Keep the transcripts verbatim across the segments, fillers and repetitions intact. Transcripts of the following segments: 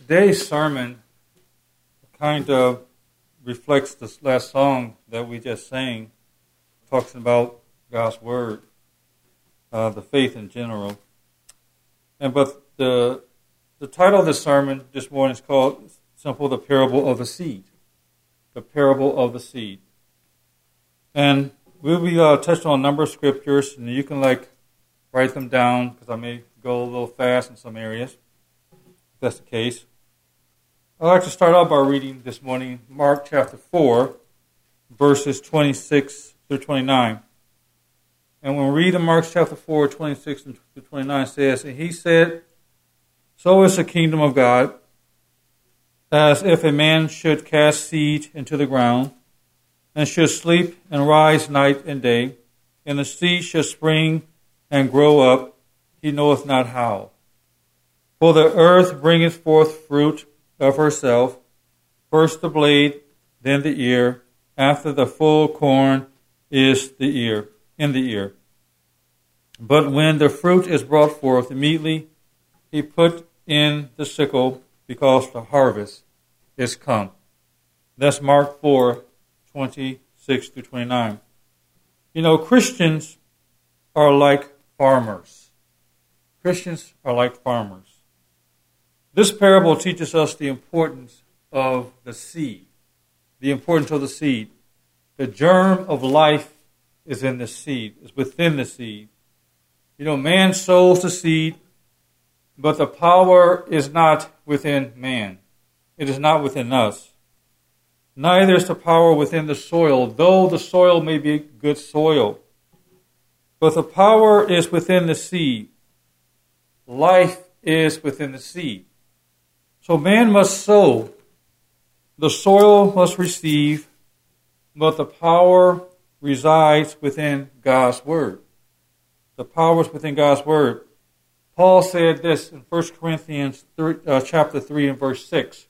Today's sermon kind of reflects this last song that we just sang, talks about God's Word, uh, the faith in general. And but the the title of the sermon this morning is called simple, The Parable of the Seed. The Parable of the Seed. And we'll be uh, touching on a number of scriptures, and you can like write them down because I may go a little fast in some areas, if that's the case. I'd like to start out by reading this morning Mark chapter four, verses twenty-six through twenty-nine. And when we read in Mark chapter four, twenty-six through twenty-nine, it says, "And he said, So is the kingdom of God, as if a man should cast seed into the ground, and should sleep and rise night and day, and the seed should spring and grow up, he knoweth not how. For the earth bringeth forth fruit of herself, first the blade, then the ear, after the full corn is the ear, in the ear. But when the fruit is brought forth, immediately he put in the sickle, because the harvest is come." That's Mark four, twenty-six through twenty-nine. You know, Christians are like farmers. Christians are like farmers. This parable teaches us the importance of the seed. The importance of the seed. The germ of life is in the seed, is within the seed. You know, man sows the seed, but the power is not within man. It is not within us. Neither is the power within the soil, though the soil may be good soil. But the power is within the seed. Life is within the seed. So man must sow, the soil must receive, but the power resides within God's Word. The power is within God's Word. Paul said this in First Corinthians three, uh, chapter three and verse six.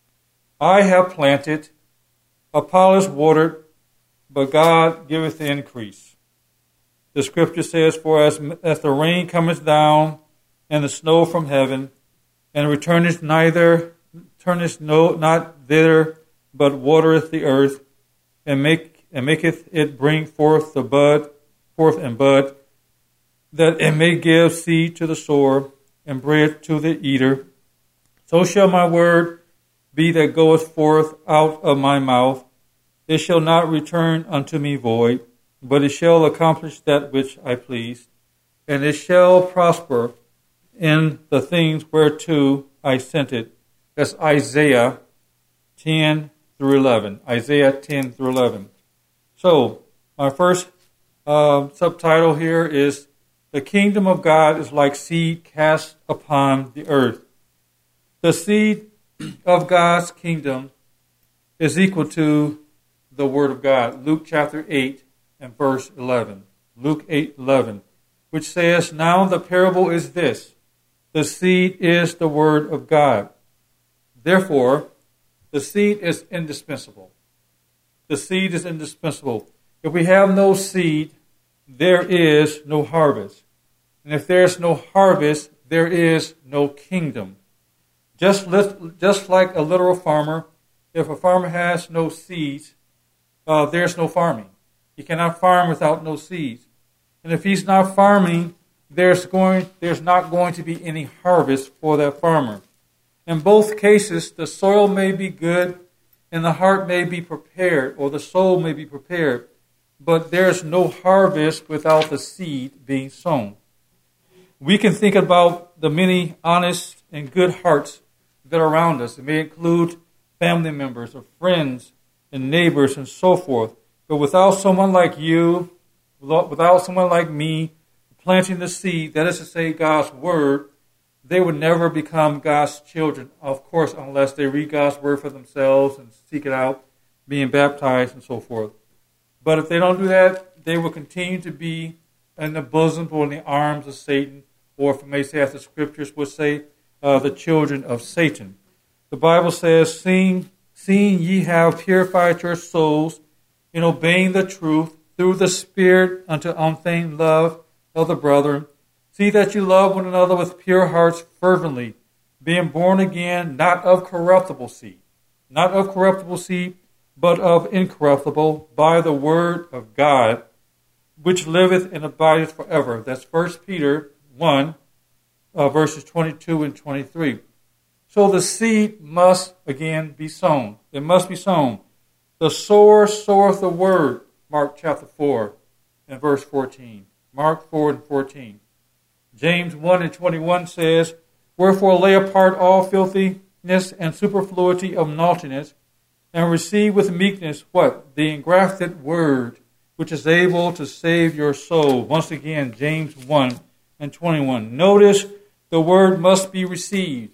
"I have planted, Apollos watered, but God giveth the increase." The scripture says, "For as, as the rain cometh down, and the snow from heaven, and returneth neither, turneth no, not thither, but watereth the earth, and make and maketh it bring forth the bud, forth and bud, that it may give seed to the sower, and bread to the eater. So shall my word be that goeth forth out of my mouth. It shall not return unto me void, but it shall accomplish that which I please, and it shall prosper in the things whereto I sent it." That's Isaiah ten through eleven. Isaiah ten through eleven. So, my first uh, subtitle here is, "The kingdom of God is like seed cast upon the earth." The seed of God's kingdom is equal to the Word of God. Luke chapter eight and verse eleven. Luke eight eleven, which says, "Now the parable is this. The seed is the Word of God. Therefore, the seed is indispensable." The seed is indispensable. If we have no seed, there is no harvest. And if there's no harvest, there is no kingdom. Just, just like a literal farmer, if a farmer has no seeds, uh, there's no farming. He cannot farm without no seeds. And if he's not farming, there's going, there's not going to be any harvest for that farmer. In both cases, the soil may be good and the heart may be prepared, or the soul may be prepared, but there's no harvest without the seed being sown. We can think about the many honest and good hearts that are around us. It may include family members or friends and neighbors and so forth. But without someone like you, without someone like me, planting the seed, that is to say God's Word, they would never become God's children, of course, unless they read God's Word for themselves and seek it out, being baptized and so forth. But if they don't do that, they will continue to be in the bosom or in the arms of Satan, or if I may say, as the scriptures would say, uh, the children of Satan. The Bible says, seeing, seeing ye have purified your souls in obeying the truth through the Spirit unto unfeigned love of the brethren, see that you love one another with pure hearts fervently, being born again, not of corruptible seed, not of corruptible seed, but of incorruptible, by the word of God, which liveth and abideth forever. That's First Peter one, uh, verses twenty-two and twenty-three. So the seed must, again, be sown. It must be sown. The sower soweth the word, Mark chapter four and verse fourteen. Mark four and fourteen. James one and twenty-one says, Wherefore lay apart all filthiness and superfluity of naughtiness, and receive with meekness what? The engrafted word, which is able to save your soul. Once again, James one and twenty-one. Notice the word must be received.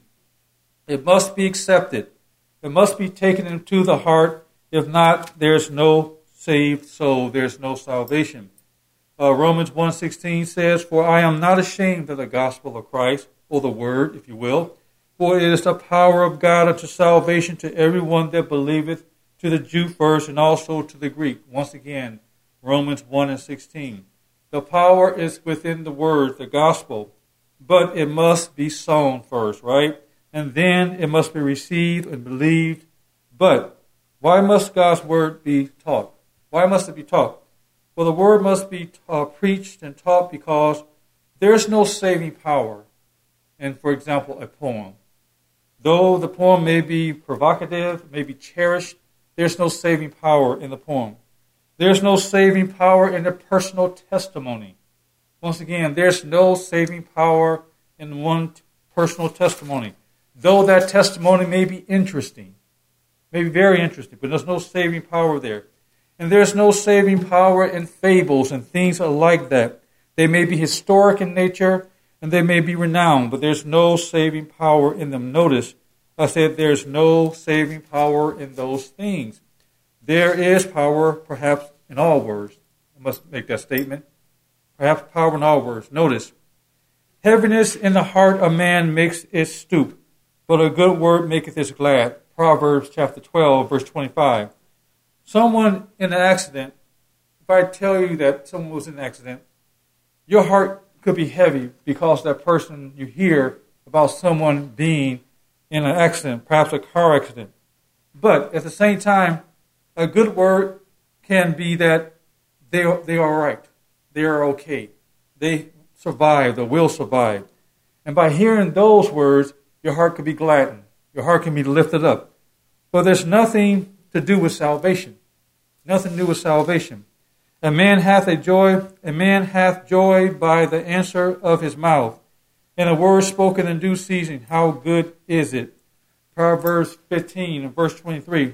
It must be accepted. It must be taken into the heart. If not, there's no saved soul. There's no salvation. Uh, Romans one sixteen says, For I am not ashamed of the gospel of Christ, or the word, if you will, for it is the power of God unto salvation to everyone that believeth, to the Jew first, and also to the Greek. Once again, Romans one and sixteen. The power is within the word, the gospel, but it must be sown first, right? And then it must be received and believed. But why must God's word be taught? Why must it be taught? Well, the word must be uh, preached and taught because there's no saving power in, for example, a poem. Though the poem may be provocative, may be cherished, there's no saving power in the poem. There's no saving power in the personal testimony. Once again, there's no saving power in one personal testimony. Though that testimony may be interesting, may be very interesting, but there's no saving power there. And there's no saving power in fables and things like that. They may be historic in nature, and they may be renowned, but there's no saving power in them. Notice, I said there's no saving power in those things. There is power, perhaps, in all words. I must make that statement. Perhaps power in all words. Notice, heaviness in the heart of man makes it stoop, but a good word maketh it glad. Proverbs chapter twelve, verse twenty-five. Someone in an accident, if I tell you that someone was in an accident, your heart could be heavy because that person, you hear about someone being in an accident, perhaps a car accident. But at the same time, a good word can be that they are, they are all right. They are okay. They survived or will survive. And by hearing those words, your heart could be gladdened. Your heart can be lifted up. But there's nothing to do with salvation. Nothing to do with salvation. A man hath a joy, a man hath joy by the answer of his mouth, and a word spoken in due season. How good is it? Proverbs fifteen and verse twenty-three.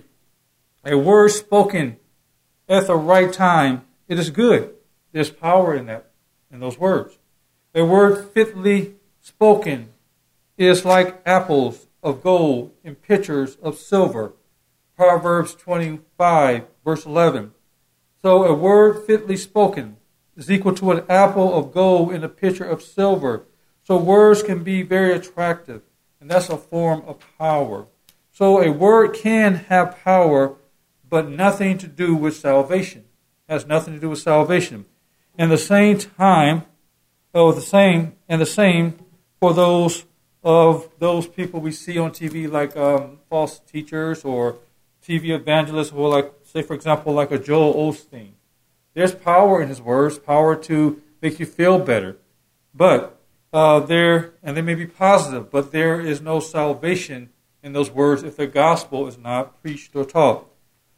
A word spoken at the right time, it is good. There's power in that, in those words. A word fitly spoken is like apples of gold in pitchers of silver. Proverbs twenty-five, verse eleven. So a word fitly spoken is equal to an apple of gold in a pitcher of silver. So words can be very attractive, and that's a form of power. So a word can have power, but nothing to do with salvation. It has nothing to do with salvation. And the same time, oh, the same, and the same for those of those people we see on T V, like um, false teachers or T V evangelists, or like, say, for example, like a Joel Osteen. There's power in his words, power to make you feel better. But uh, there, and they may be positive, but there is no salvation in those words if the gospel is not preached or taught.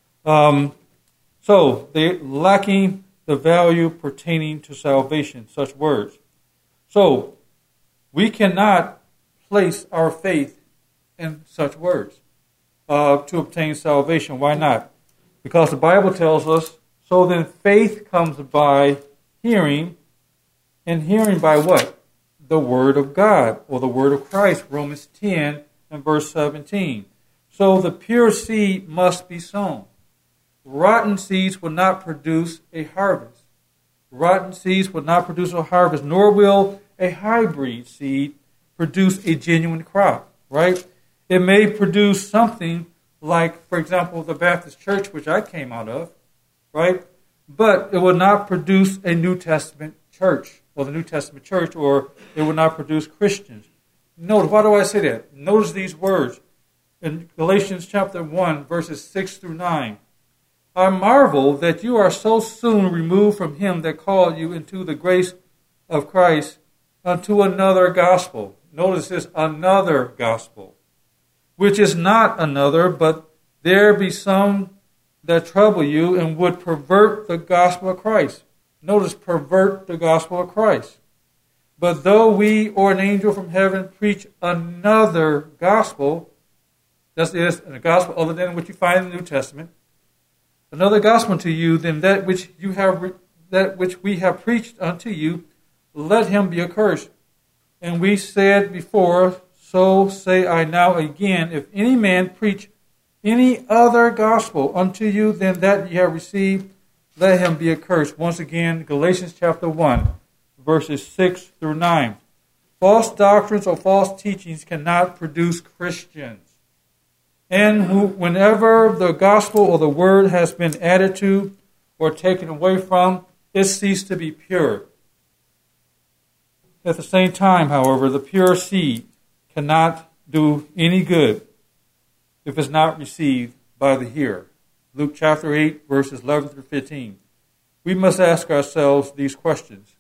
Um, so they're lacking the value pertaining to salvation, such words. So we cannot place our faith in such words uh, to obtain salvation. Why not? Because the Bible tells us, so then faith comes by hearing, and hearing by what? The Word of God, or the Word of Christ, Romans ten and verse seventeen. So the pure seed must be sown. Rotten seeds will not produce a harvest. Rotten seeds will not produce a harvest, nor will a hybrid seed produce a genuine crop, right? It may produce something like, for example, the Baptist church, which I came out of, right? But it will not produce a New Testament church, or the New Testament church, or it will not produce Christians. Notice, why do I say that? Notice these words in Galatians chapter one, verses six through nine. I marvel that you are so soon removed from him that called you into the grace of Christ unto another gospel. Notice this, another gospel, which is not another, but there be some that trouble you and would pervert the gospel of Christ. Notice, pervert the gospel of Christ. But though we or an angel from heaven preach another gospel, that is, a gospel other than what you find in the New Testament, another gospel to you than that which you have that which we have preached unto you, let him be accursed. And we said before, so say I now again, if any man preach any other gospel unto you than that ye have received, let him be accursed. Once again, Galatians chapter one, verses six through nine. False doctrines or false teachings cannot produce Christians. And who, whenever the gospel or the word has been added to or taken away from, it ceased to be pure. At the same time, however, the pure seed cannot do any good if it's not received by the hearer. Luke chapter eight, verses eleven through fifteen. We must ask ourselves these questions.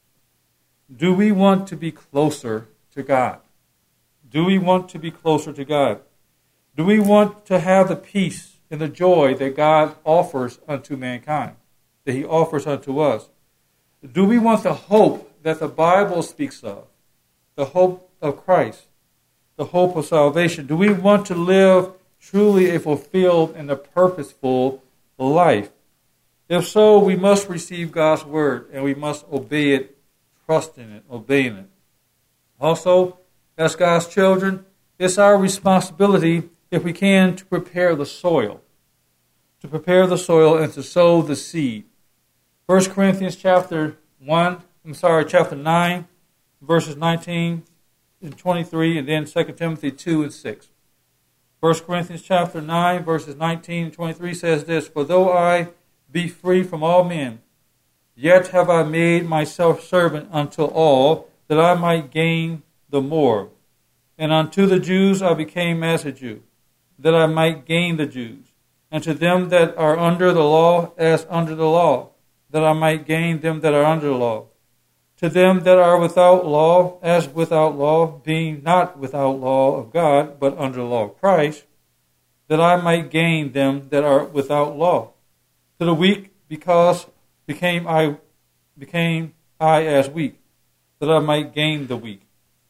Do we want to be closer to God? Do we want to be closer to God? Do we want to have the peace and the joy that God offers unto mankind, that he offers unto us? Do we want the hope that the Bible speaks of, the hope of Christ, the hope of salvation? Do we want to live truly a fulfilled and a purposeful life? If so, we must receive God's word and we must obey it, trust in it, obeying it. Also, as God's children, it's our responsibility, if we can, to prepare the soil, to prepare the soil and to sow the seed. First Corinthians chapter one, I'm sorry, chapter nine, verses nineteen and twenty-three, and then Second Timothy two and six. First Corinthians chapter nine, verses nineteen and twenty-three says this, for though I be free from all men, yet have I made myself servant unto all, that I might gain the more. And unto the Jews I became as a Jew, that I might gain the Jews. And to them that are under the law, as under the law, that I might gain them that are under the law. To them that are without law, as without law, being not without law of God, but under the law of Christ, that I might gain them that are without law. To the weak, because became I became I as weak, that I might gain the weak.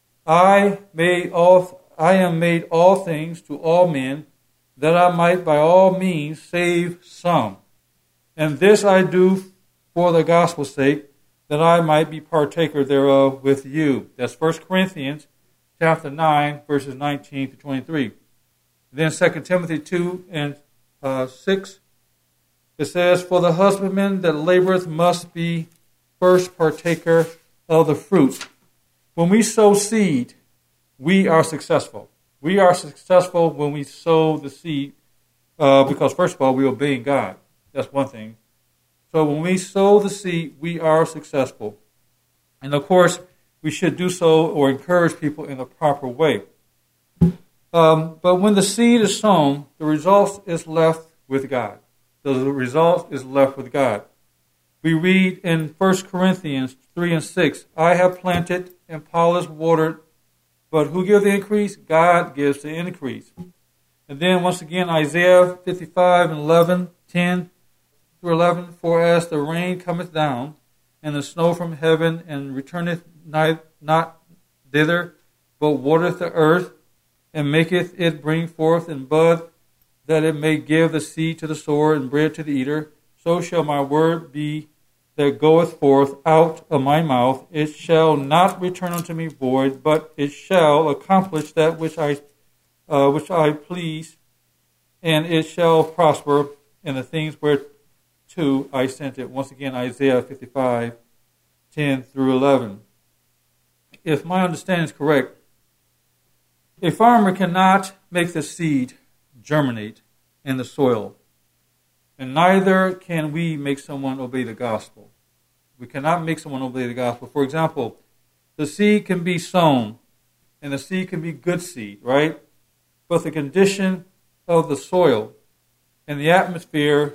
I made all I am made all things to all men, that I might by all means save some. And this I do for the gospel's sake, that I might be partaker thereof with you. That's First Corinthians chapter nine, verses nineteen to twenty-three. Then Second Timothy two and uh, six, it says, for the husbandman that laboreth must be first partaker of the fruit. When we sow seed, we are successful. We are successful when we sow the seed uh, because, first of all, we are obeying God. That's one thing. So when we sow the seed, we are successful. And, of course, we should do so or encourage people in the proper way. Um, but when the seed is sown, the result is left with God. The result is left with God. We read in First Corinthians three and six, I have planted and Apollos watered, but who gives the increase? God gives the increase. And then once again, Isaiah fifty-five and eleven, ten through eleven, for as the rain cometh down, and the snow from heaven, and returneth not, not thither, but watereth the earth, and maketh it bring forth and bud, that it may give the seed to the sower and bread to the eater, so shall my word be that goeth forth out of my mouth. It shall not return unto me void, but it shall accomplish that which I uh, which I please, and it shall prosper in the things whereto I sent it. Once again, Isaiah fifty-five, ten through eleven. If my understanding is correct, a farmer cannot make the seed germinate in the soil. And neither can we make someone obey the gospel. We cannot make someone obey the gospel. For example, the seed can be sown and the seed can be good seed, right? But the condition of the soil and the atmosphere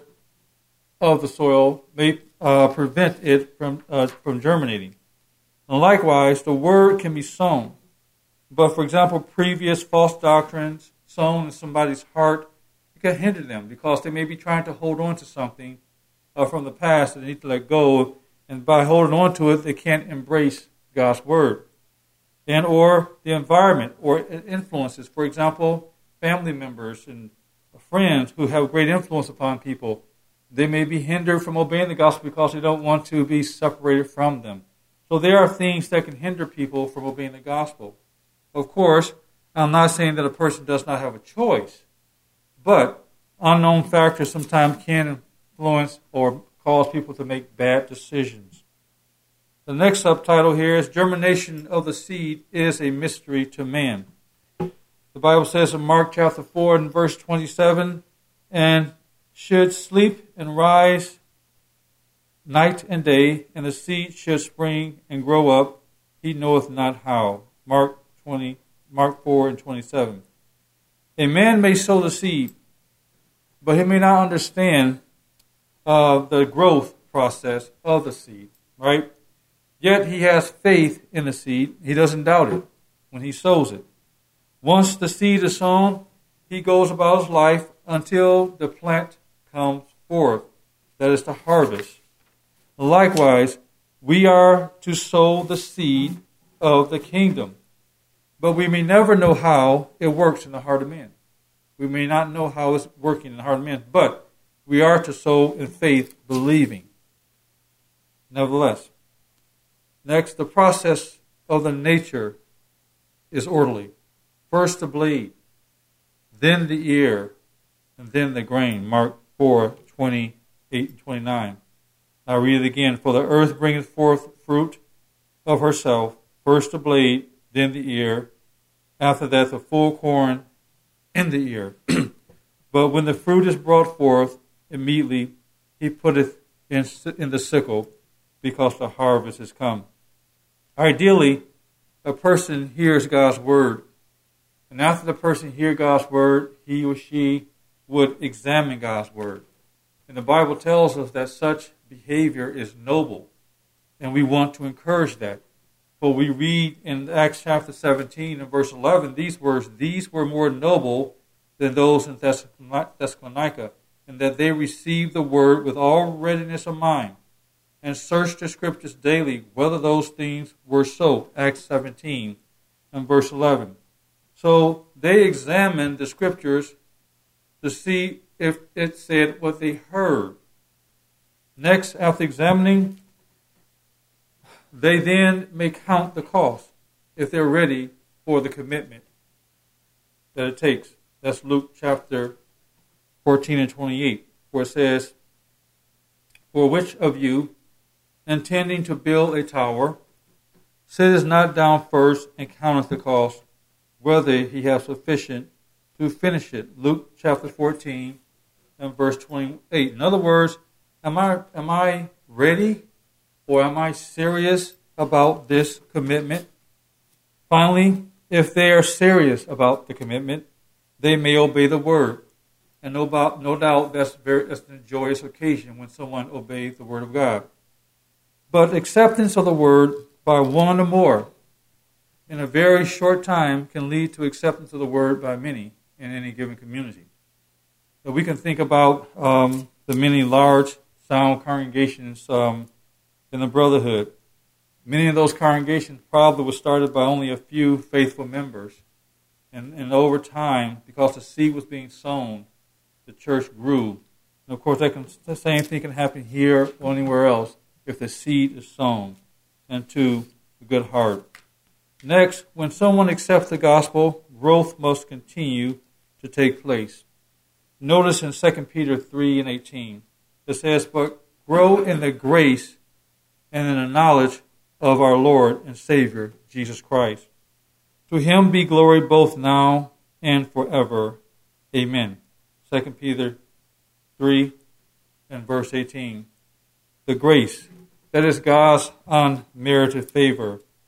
of the soil may uh, prevent it from uh, from germinating. And likewise, the word can be sown. But for example, previous false doctrines sown in somebody's heart, it can hinder them because they may be trying to hold on to something uh, from the past that they need to let go. And by holding on to it, they can't embrace God's word. And or the environment or influences. For example, family members and friends who have great influence upon people, they may be hindered from obeying the gospel because they don't want to be separated from them. So there are things that can hinder people from obeying the gospel. Of course, I'm not saying that a person does not have a choice, but unknown factors sometimes can influence or cause people to make bad decisions. The next subtitle here is Germination of the Seed is a Mystery to Man. The Bible says in Mark chapter four and verse twenty-seven, and should sleep and rise night and day, and the seed should spring and grow up, he knoweth not how. Mark twenty, Mark four and twenty-seven. A man may sow the seed, but he may not understand uh, the growth process of the seed, right? Yet he has faith in the seed. He doesn't doubt it when he sows it. Once the seed is sown, he goes about his life until the plant comes forth. That is the harvest. Likewise, we are to sow the seed of the kingdom. But we may never know how it works in the heart of man. We may not know how it's working in the heart of man, but we are to sow in faith, believing. Nevertheless, next, the process of the nature is orderly. First the blade, then the ear, and then the grain. Mark four, twenty-eight and twenty-nine. I'll read it again. For the earth bringeth forth fruit of herself, first the blade, then the ear, after that the full corn in the ear. But when the fruit is brought forth, immediately he putteth in, in the sickle, because the harvest is come. Ideally, a person hears God's word, and after the person hears God's word, he or she would examine God's word. And the Bible tells us that such behavior is noble, and we want to encourage that. For we read in Acts chapter seventeen and verse eleven these words, these were more noble than those in Thessalonica, and that they received the word with all readiness of mind, and searched the scriptures daily whether those things were so. Acts seventeen and verse eleven. So they examined the scriptures to see if it said what they heard. Next, after examining, they then may count the cost if they're ready for the commitment that it takes. That's Luke chapter fourteen and twenty-eight, where it says, for which of you, intending to build a tower, sitteth not down first and counteth the cost, whether he have sufficient to finish it. Luke chapter fourteen and verse twenty-eight. In other words, am I am I ready, or am I serious about this commitment? Finally, if they are serious about the commitment, they may obey the word. And no doubt, no doubt that's, very, that's a joyous occasion when someone obeys the word of God. But acceptance of the word by one or more in a very short time can lead to acceptance of the word by many in any given community. So we can think about um, the many large sound congregations um, in the brotherhood. Many of those congregations probably were started by only a few faithful members. And, and over time, because the seed was being sown, the church grew. And of course, that can, the same thing can happen here or anywhere else if the seed is sown into a good heart. Next, when someone accepts the gospel, growth must continue to take place. Notice in Second Peter three and eighteen, it says, but grow in the grace and in the knowledge of our Lord and Savior, Jesus Christ. To him be glory both now and forever. Amen. Second Peter three and verse eighteen. The grace, that is God's unmerited favor,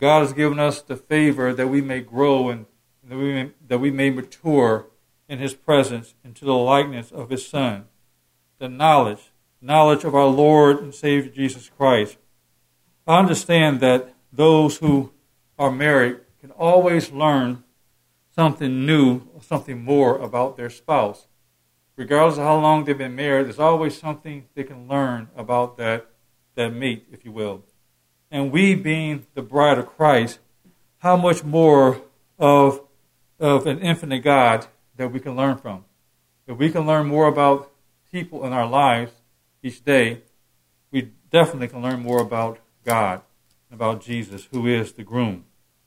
God has given us the favor that we may grow and that we may, that we may mature in his presence into the likeness of his Son. The knowledge, knowledge of our Lord and Savior Jesus Christ. I understand that those who are married can always learn something new or something more about their spouse. Regardless of how long they've been married, there's always something they can learn about that, that mate, if you will. And we, being the bride of Christ, how much more of, of an infinite God that we can learn from. If we can learn more about people in our lives each day, we definitely can learn more about God, about Jesus, who is the groom.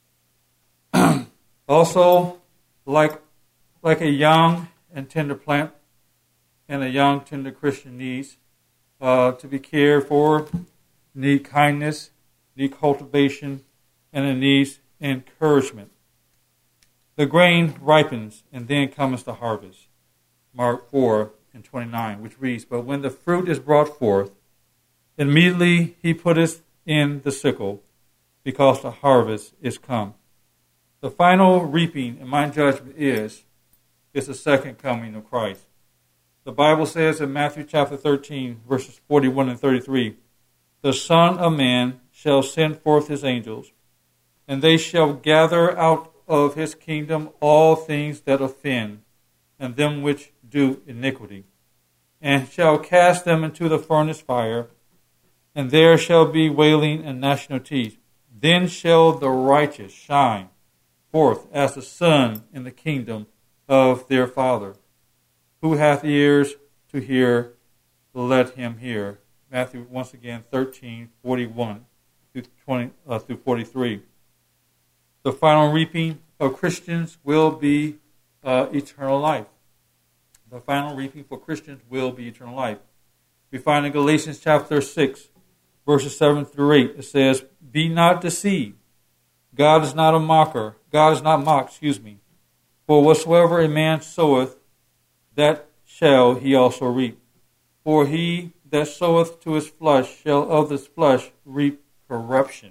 Also, like, like a young and tender plant and a young, tender Christian needs uh, to be cared for, need kindness, need cultivation, and it needs encouragement. The grain ripens, and then comes the harvest. Mark four and twenty-nine, which reads, "But when the fruit is brought forth, immediately he putteth in the sickle, because the harvest is come." The final reaping, in my judgment, is, is the second coming of Christ. The Bible says in Matthew chapter thirteen, verses forty-one and thirty-three, "The Son of Man shall send forth his angels, and they shall gather out of his kingdom all things that offend, and them which do iniquity, and shall cast them into the furnace fire, and there shall be wailing and gnashing of teeth. Then shall the righteous shine forth as the sun in the kingdom of their Father. Who hath ears to hear, let him hear." Matthew, once again, thirteen, forty-one through, twenty, uh, through forty-three. The final reaping of Christians will be uh, eternal life. The final reaping for Christians will be eternal life. We find in Galatians chapter six, verses seven through eight, it says, "Be not deceived. God is not a mocker. God is not mocked, excuse me. For whatsoever a man soweth, that shall he also reap. For he that soweth to his flesh shall of his flesh reap corruption.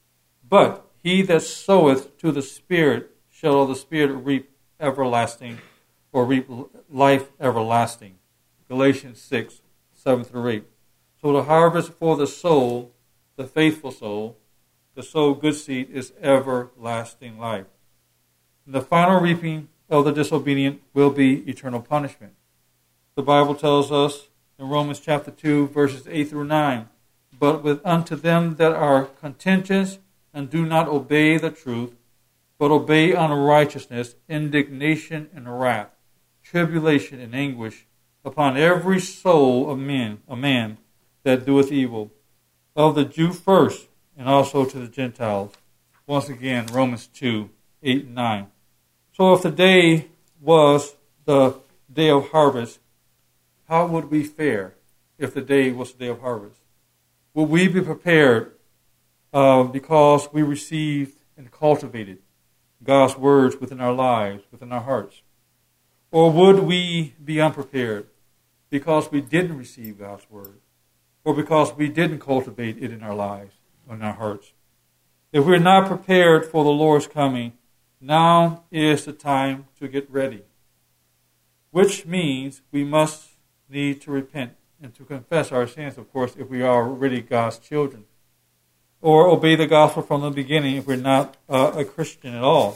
But he that soweth to the Spirit shall of the Spirit reap everlasting, or reap life everlasting." Galatians six, seven through eight. So the harvest for the soul, the faithful soul, the soul good seed, is everlasting life. And the final reaping of the disobedient will be eternal punishment. The Bible tells us in Romans chapter two, verses eight through nine, "But with unto them that are contentious and do not obey the truth, but obey unrighteousness, indignation and wrath, tribulation and anguish upon every soul of men, a man that doeth evil, of the Jew first, and also to the Gentiles." Once again, Romans two, eight and nine. So if the day was the day of harvest, how would we fare if the day was the day of harvest? Would we be prepared uh, because we received and cultivated God's words within our lives, within our hearts? Or would we be unprepared because we didn't receive God's word, or because we didn't cultivate it in our lives, in our hearts? If we're not prepared for the Lord's coming, now is the time to get ready, which means we must need to repent and to confess our sins, of course, if we are already God's children, or obey the gospel from the beginning if we're not uh, a Christian at all.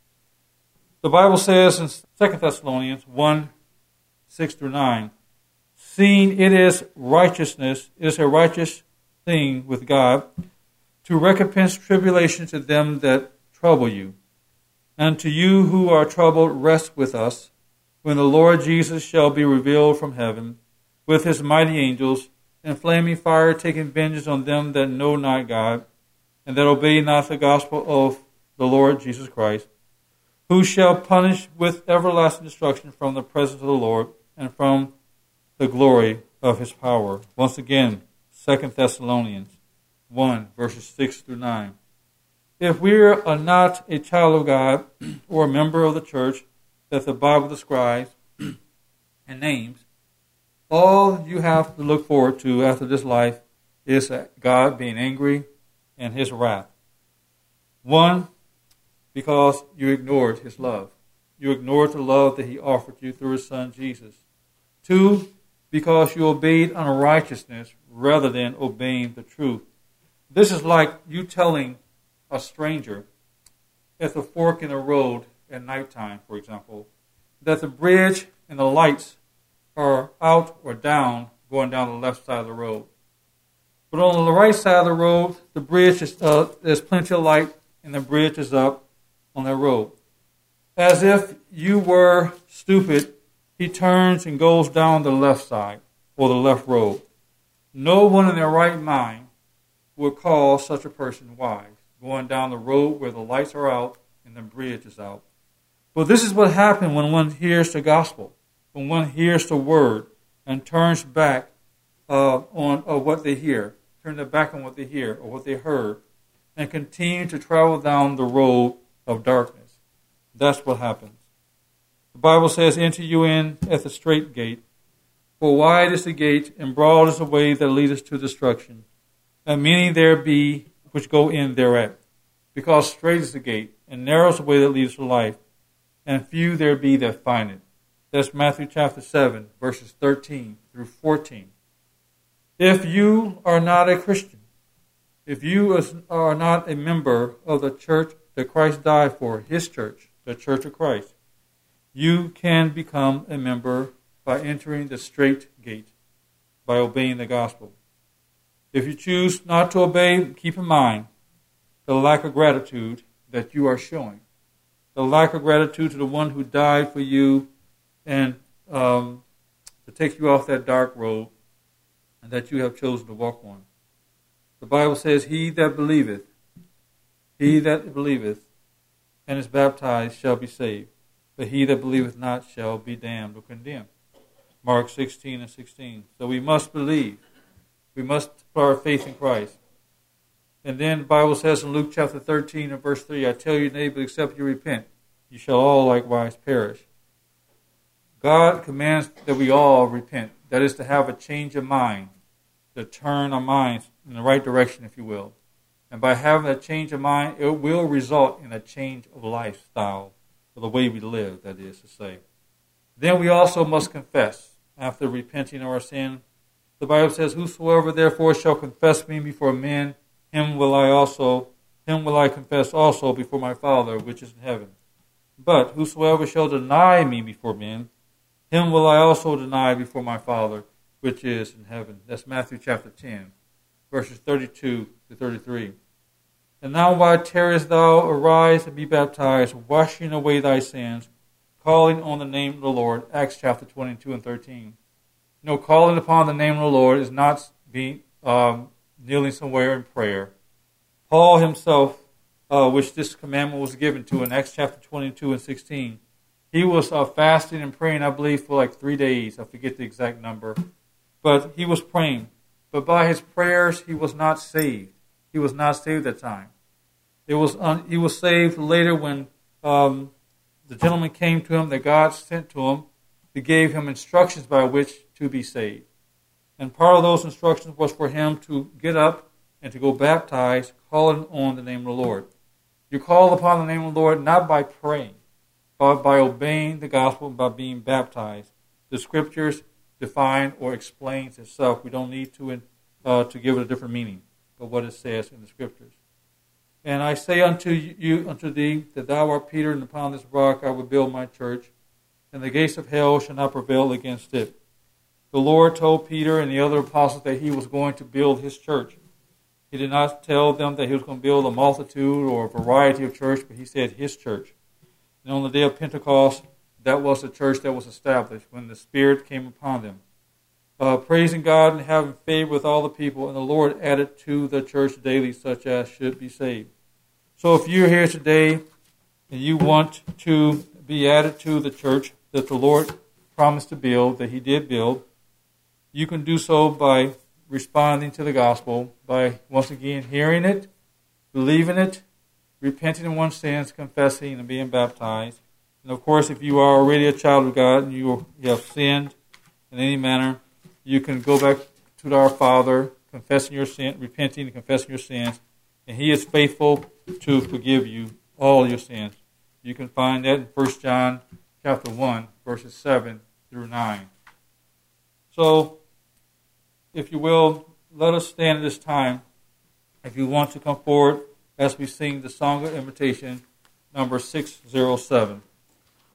The Bible says in Second Thessalonians one, six through nine, "Seeing it is righteousness, it is a righteous thing with God, to recompense tribulation to them that trouble you, and to you who are troubled rest with us, when the Lord Jesus shall be revealed from heaven, with his mighty angels, in flaming fire, taking vengeance on them that know not God, and that obey not the gospel of the Lord Jesus Christ, who shall punish with everlasting destruction from the presence of the Lord, and from the glory of his power." Once again, Second Thessalonians one, verses six through nine. If we are not a child of God or a member of the church that the Bible describes and names, all you have to look forward to after this life is God being angry and his wrath. One, because you ignored his love. You ignored the love that he offered you through his son Jesus. Two, because you obeyed unrighteousness rather than obeying the truth. This is like you telling a stranger at the fork in the road at nighttime, for example, that the bridge and the lights are out or down going down the left side of the road. But on the right side of the road, the bridge is uh, there's plenty of light and the bridge is up on that road. As if you were stupid, he turns and goes down the left side or the left road. No one in their right mind would call such a person wise, going down the road where the lights are out and the bridge is out. But this is what happens when one hears the gospel, when one hears the word and turns back uh, on uh, what they hear, turn their back on what they hear or what they heard, and continue to travel down the road of darkness. That's what happens. The Bible says, enter you in at the straight gate, for wide is the gate, and broad is the way that leadeth to destruction, and many there be which go in thereat. Because straight is the gate, and narrow is the way that leads to life, and few there be that find it. That's Matthew chapter seven, verses thirteen through fourteen. If you are not a Christian, if you are not a member of the church that Christ died for, his church, the Church of Christ, you can become a member by entering the straight gate, by obeying the gospel. If you choose not to obey, keep in mind the lack of gratitude that you are showing, the lack of gratitude to the one who died for you and um, to take you off that dark road and that you have chosen to walk on. The Bible says, he that believeth, he that believeth and is baptized shall be saved, but he that believeth not shall be damned or condemned. Mark sixteen and sixteen. So we must believe. We must put our faith in Christ. And then the Bible says in Luke chapter thirteen and verse three, I tell you, neighbor, except you repent, you shall all likewise perish. God commands that we all repent. That is to have a change of mind, to turn our minds in the right direction, if you will. And by having a change of mind, it will result in a change of lifestyle, or the way we live, that is to say. Then we also must confess after repenting of our sin. The Bible says, whosoever therefore shall confess me before men, him will I also, him will I confess also before my Father which is in heaven. But whosoever shall deny me before men, him will I also deny before my Father which is in heaven. That's Matthew chapter ten, verses thirty-two to thirty-three. And now why tarriest thou? Arise and be baptized, washing away thy sins, calling on the name of the Lord. Acts chapter twenty-two and thirteen. You know, calling upon the name of the Lord is not being um, kneeling somewhere in prayer. Paul himself, uh, which this commandment was given to in Acts chapter twenty-two and sixteen, he was uh, fasting and praying, I believe, for like three days. I forget the exact number. But he was praying. But by his prayers, he was not saved. He was not saved at that time. It was un- he was saved later when um, the gentleman came to him that God sent to him. He gave him instructions by which to be saved. And part of those instructions was for him to get up and to go baptize, calling on the name of the Lord. You call upon the name of the Lord not by praying, but by obeying the gospel, by being baptized. The scriptures define or explains itself. We don't need to uh, to give it a different meaning, but what it says in the scriptures. And I say unto you, unto thee, that thou art Peter, and upon this rock I will build my church, and the gates of hell shall not prevail against it. The Lord told Peter and the other apostles that he was going to build his church. He did not tell them that he was going to build a multitude or a variety of church, but he said his church. And on the day of Pentecost, that was the church that was established when the Spirit came upon them. Uh, praising God and having favor with all the people, and the Lord added to the church daily such as should be saved. So if you're here today and you want to be added to the church that the Lord promised to build, that he did build, you can do so by responding to the gospel, by once again hearing it, believing it, repenting of one's sins, confessing, and being baptized. And of course, if you are already a child of God and you have sinned in any manner, you can go back to our Father, confessing your sin, repenting and confessing your sins, and he is faithful to forgive you all your sins. You can find that in First John chapter one, verses seven through nine. So, if you will, let us stand at this time. If you want to come forward as we sing the Song of Invitation, number six oh seven.